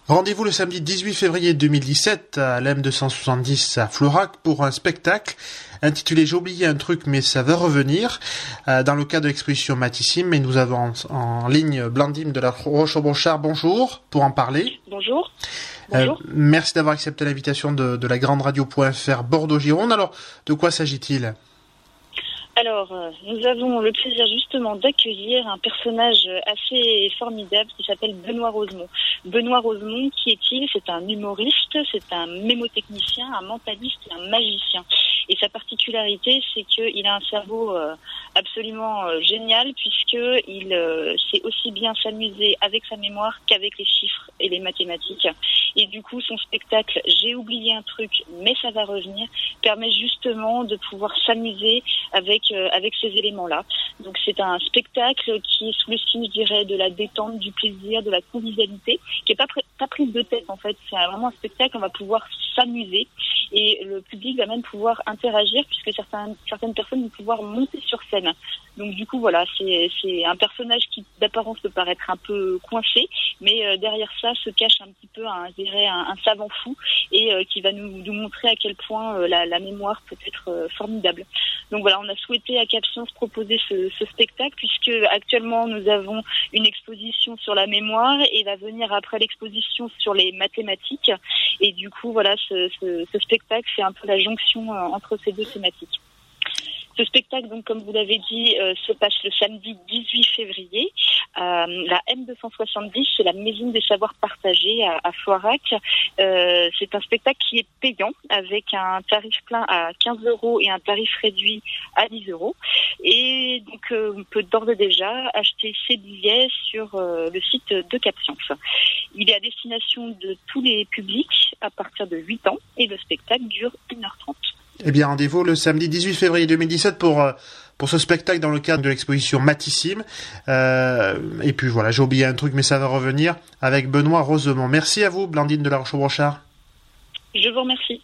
Rendez-vous le samedi 18 février 2017 à l'M270 à Florac pour un spectacle intitulé J'ai oublié un truc mais ça va revenir dans le cadre de l'exposition Matissime, et nous avons en ligne Blandine de la Roche-au-Brochard. Bonjour, pour en parler. Bonjour. Bonjour. Merci d'avoir accepté l'invitation de la grande radio.fr Bordeaux-Gironde. Alors, de quoi s'agit-il ? Alors, nous avons le plaisir justement d'accueillir un personnage assez formidable qui s'appelle Benoît Rosemont. Benoît Rosemont, qui est-il ? C'est un humoriste, c'est un mémotechnicien, un mentaliste et un magicien. Et sa particularité, c'est qu'il a un cerveau absolument génial, puisqu'il sait aussi bien s'amuser avec sa mémoire qu'avec les chiffres et les mathématiques. Et du coup, son spectacle « J'ai oublié un truc, mais ça va revenir » permet justement de pouvoir s'amuser avec ces éléments-là. Donc c'est un spectacle qui est sous le signe, je dirais, de la détente, du plaisir, de la convivialité, qui est pas prise de tête en fait. C'est vraiment un spectacle où on va pouvoir s'amuser et le public va même pouvoir interagir, puisque certaines personnes vont pouvoir monter sur scène. Donc du coup voilà, c'est un personnage qui d'apparence peut paraître un peu coincé, mais derrière ça se cache un petit peu un savant fou, et qui va nous montrer à quel point la mémoire peut être formidable. Donc voilà, on a souhaité à Cap Science proposer ce spectacle, puisque actuellement nous avons une exposition sur la mémoire et va venir après l'exposition sur les mathématiques. Et du coup voilà, ce spectacle, c'est un peu la jonction entre ces deux thématiques. Ce spectacle, donc, comme vous l'avez dit, se passe le samedi 18 février. La M270, c'est la Maison des Savoirs Partagés à Florac. C'est un spectacle qui est payant, avec un tarif plein à 15 € et un tarif réduit à 10 €. Et donc, on peut d'ores et déjà acheter ses billets sur le site de Cap Science. Il est à destination de tous les publics à partir de 8 ans, et le spectacle dure 1h30. Eh bien, rendez-vous le samedi 18 février 2017 pour ce spectacle dans le cadre de l'exposition Matissime. Et puis voilà, j'ai oublié un truc, mais ça va revenir, avec Benoît Rosemont. Merci à vous, Blandine de la Roche-au-Brochard. Je vous remercie.